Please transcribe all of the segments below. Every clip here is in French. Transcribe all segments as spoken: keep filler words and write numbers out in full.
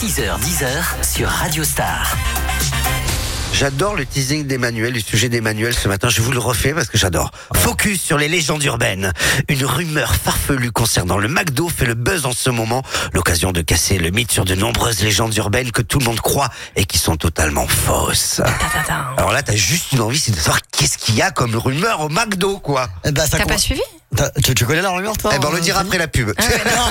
six heures dix sur Radio Star. J'adore le teasing d'Emmanuel, le sujet d'Emmanuel ce matin, je vous le refais parce que j'adore. Focus sur les légendes urbaines. Une rumeur farfelue concernant le McDo fait le buzz en ce moment. L'occasion de casser le mythe sur de nombreuses légendes urbaines que tout le monde croit et qui sont totalement fausses. Alors là, t'as juste une envie, c'est de savoir qu'est-ce qu'il y a comme rumeur au McDo, quoi. Eh ben, ça T'as con- pas suivi? T'as- Tu, tu connais la rumeur, toi? Eh ben, on le dira après la pub. Ah ouais, non.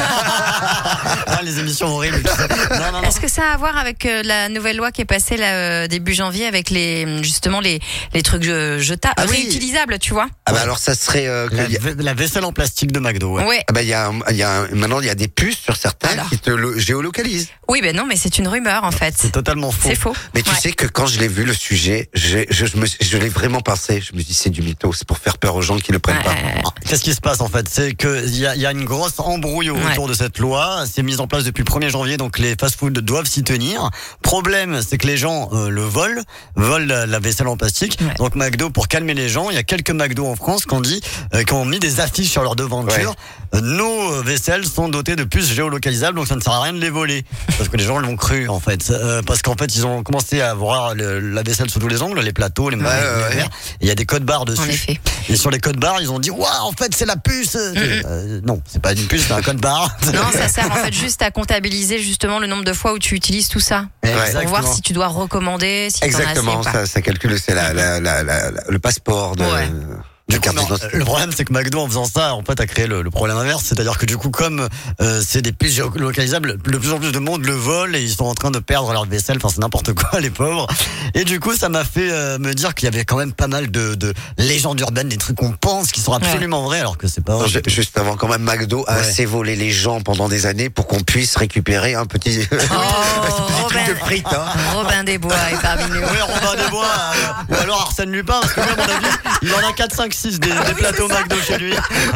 Ah, les émissions horribles. tu sais. Non, non, non. Est-ce que ça a à voir avec euh, la nouvelle loi qui est passée là, euh, début janvier avec les justement les les trucs je- jetables, Ah oui. réutilisables, tu vois? Ah bah alors ça serait euh, que La, y a- va- la vaisselle en plastique de McDo, ouais. Ouais. ah bah il y a, un- il y a un- maintenant il y a des puces sur certains Alors. qui te le géolocalisent. Oui, ben non, mais c'est une rumeur en fait. C'est totalement faux. C'est faux. Mais tu Ouais. sais que quand je l'ai vu le sujet, j'ai- je, je, me, je l'ai vraiment pensé. Je me suis dit c'est du mytho, c'est pour faire peur aux gens qui le prennent pas. Ouais. Ah, Qu'est-ce qui se passe en fait? C'est qu'il y a, y a une grosse embrouille autour Ouais. de cette loi. C'est mis en place depuis le premier janvier, donc les fast-foods doivent s'y tenir. Problème, c'est que les gens euh, le volent, volent la, la vaisselle en plastique. Ouais. Donc McDo, pour calmer les gens, il y a quelques McDo en France qui ont dit, euh, qui ont mis des affiches sur leur devanture. Euh, Nos euh, vaisselles sont dotées de puces géolocalisables, donc ça ne sert à rien de les voler. Parce que les gens l'ont cru en fait. Euh, parce qu'en fait, ils ont commencé à voir le- la vaisselle sous tous les angles, les plateaux, les, Ouais, les ouais, verres. Il y a des codes barres dessus. En effet. Et sur les codes barres, ils ont dit, waouh, en fait, c'est la puce. Euh, non, c'est pas une puce, c'est un code barre. Non, ça sert en fait juste à comptabiliser justement le nombre de fois où tu utilises tout ça. Exactement. Pour voir si tu dois recommander, si t'en as assez Exactement, ou pas. ça, ça calcule, c'est la, la, la, la- la- le passeport de, Ouais. de Du coup, carte non, d'identité. le problème, c'est que McDo, en faisant ça, en fait, a créé le, le problème inverse. C'est-à-dire que du coup, comme euh, c'est des puces géolocalisables, de plus en plus de monde le vole et ils sont en train de perdre leur vaisselle. Enfin, c'est n'importe quoi, les pauvres. Et du coup, ça m'a fait euh, me dire qu'il y avait quand même pas mal de, de légendes urbaines, des trucs qu'on pense qui sont absolument vrais, alors que c'est pas Non, vrai. ju- Juste avant, quand même, McDo a Ouais. assez volé les gens pendant des années pour qu'on puisse récupérer un petit, un petit Oh, truc de Robin, frites. Hein. Robin des Bois est parmi nous. Oui, Robin des Bois, euh, ou alors Arsène Lupin, parce que lui, à mon avis, il en a quatre, cinq, six des, des plateaux McDo chez lui.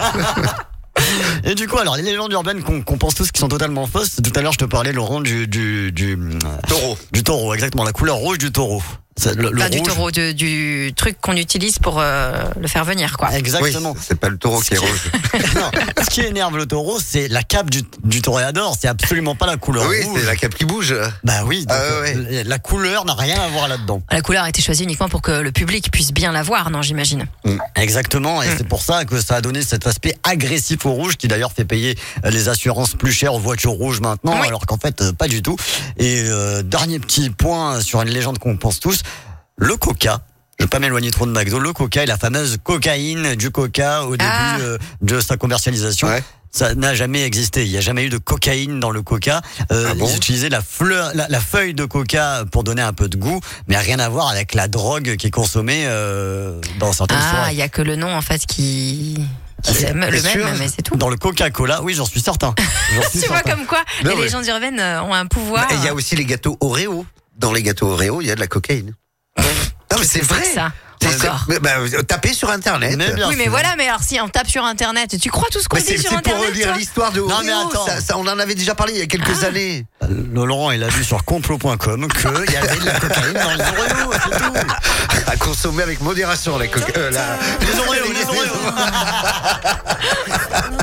Et du coup, alors, les légendes urbaines qu'on qu'on pense tous qui sont totalement fausses. Tout à l'heure, je te parlais, Laurent, du, du, du, euh, Taureau. du taureau, exactement, la couleur rouge du taureau. C'est le, le Pas du rouge. taureau, de- du truc qu'on utilise pour euh, le faire venir, quoi. Exactement. Oui, c'est pas le taureau qui est rouge. Non, ce qui énerve le taureau, c'est la cape du, du toréador. C'est absolument pas la couleur Oui, rouge. c'est la cape qui bouge. Bah oui, donc, Ah ouais, euh, la couleur n'a rien à voir là-dedans. La couleur a été choisie uniquement pour que le public puisse bien la voir, non, j'imagine. Exactement, et Mm. c'est pour ça que ça a donné cet aspect agressif au rouge, qui d'ailleurs fait payer euh, les assurances plus chères aux voitures rouges maintenant, Oui. alors qu'en fait, euh, pas du tout. Et euh, dernier petit point sur une légende qu'on pense tous, le coca. Je vais pas m'éloigner trop de McDo. Le coca et la fameuse cocaïne du coca au début Ah. euh, de sa commercialisation. Ouais. Ça n'a jamais existé. Il n'y a jamais eu de cocaïne dans le coca. Euh, Ah bon ils utilisaient la fleur, la, la feuille de coca pour donner un peu de goût, mais rien à voir avec la drogue qui est consommée euh, dans certaines Ah, soirées. il y a que le nom en fait qui, qui c'est- est le c'est sûr. même, mais c'est tout. Dans le Coca-Cola, oui, j'en suis certain. J'en suis Tu vois certain. comme quoi Non, les mais- légendes urbaines euh, ont un pouvoir. Et il y a aussi les gâteaux Oreo. Dans les gâteaux Oreo, il y a de la cocaïne. Non, mais c'est vrai. ça. C'est- Encore. c'est- bah, bah, tapez sur Internet. Mais bien Oui, mais sûr. voilà, mais alors si on tape sur internet, tu crois tout ce qu'on Mais dit c'est sur c'est pour internet relire toi l'histoire de Oreo. Non, mais attends. Ça, ça, on en avait déjà parlé il y a quelques années. Le Laurent, il a vu sur complot point com qu'il y avait de la cocaïne dans les Oreos, c'est tout. À consommer avec modération, la coca. euh, la- Les Oreos, les Oreos.